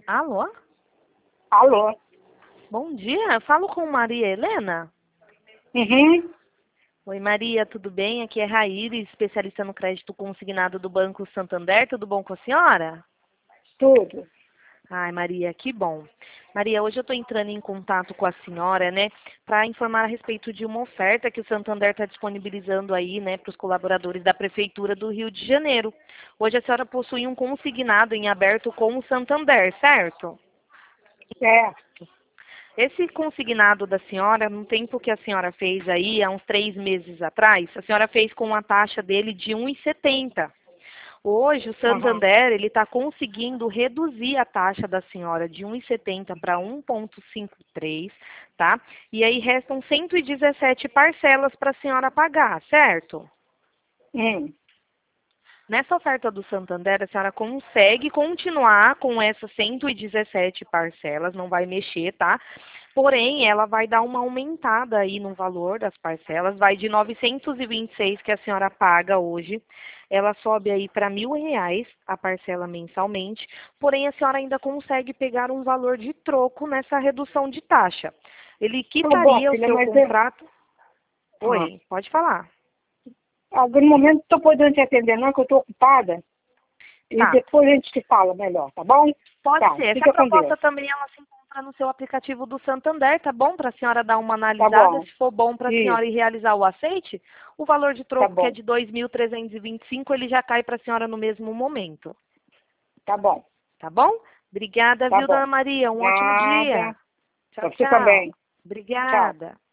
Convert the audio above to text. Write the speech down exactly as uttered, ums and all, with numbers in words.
Alô? Alô? Bom dia, eu falo com Maria Helena? Uhum. Oi Maria, tudo bem? Aqui é Raíra, especialista no crédito consignado do Banco Santander, tudo bom com a senhora? Tudo. Ai Maria, que bom. Maria, hoje eu estou entrando em contato com a senhora, né, para informar a respeito de uma oferta que o Santander está disponibilizando aí, né, para os colaboradores da Prefeitura do Rio de Janeiro. Hoje a senhora possui um consignado em aberto com o Santander, certo? Certo. Esse consignado da senhora, no tempo que a senhora fez aí, há uns três meses atrás, a senhora fez com a taxa dele de um vírgula setenta. Hoje, o Uhum. Santander ele está conseguindo reduzir a taxa da senhora de um vírgula setenta para um vírgula cinquenta e três, tá? E aí restam cento e dezessete parcelas para a senhora pagar, certo? Hum. Nessa oferta do Santander, a senhora consegue continuar com essas cento e dezessete parcelas, não vai mexer, tá? Porém, ela vai dar uma aumentada aí no valor das parcelas, vai de novecentos e vinte e seis que a senhora paga hoje, ela sobe aí para mil reais a parcela mensalmente, porém a senhora ainda consegue pegar um valor de troco nessa redução de taxa. Ele Tá bom, quitaria o filha, seu mas eu... contrato. Ah. Oi, pode falar. Algum momento não estou podendo te atender não, que eu estou ocupada. E Tá. depois a gente se fala melhor, tá bom? Pode Tá, ser. Essa fica com proposta Deus. também ela se encontra no seu aplicativo do Santander, tá bom? Para a senhora dar uma Tá analisada. bom. Se for bom para a Isso, senhora ir realizar o aceite, o valor de tá troco, que é bom. de dois mil trezentos e vinte e cinco, ele já cai para a senhora no mesmo momento. Tá bom. Tá bom? Obrigada, Tá viu, dona bom. Maria? Um ótimo Nada. dia. Tchau, Pra você tchau. também. Tchau. Obrigada.